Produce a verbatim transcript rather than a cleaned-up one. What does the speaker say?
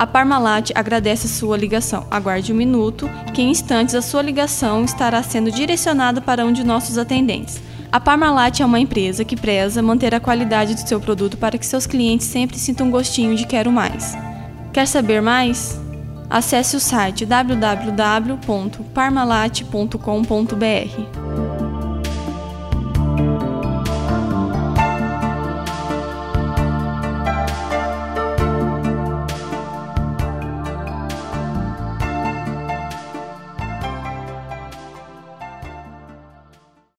A Parmalat agradece a sua ligação. Aguarde um minuto, que em instantes a sua ligação estará sendo direcionada para um de nossos atendentes. A Parmalat é uma empresa que preza manter a qualidade do seu produto para que seus clientes sempre sintam um gostinho de quero mais. Quer saber mais? Acesse o site w w w ponto parmalat ponto com ponto b r.